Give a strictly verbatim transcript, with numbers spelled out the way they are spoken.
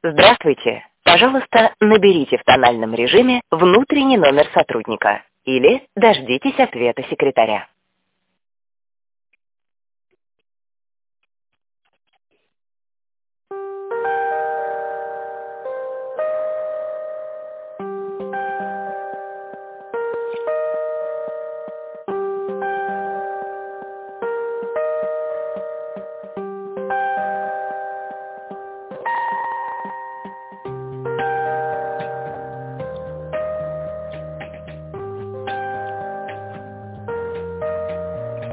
Здравствуйте. Пожалуйста, наберите в тональном режиме внутренний номер сотрудника или дождитесь ответа секретаря.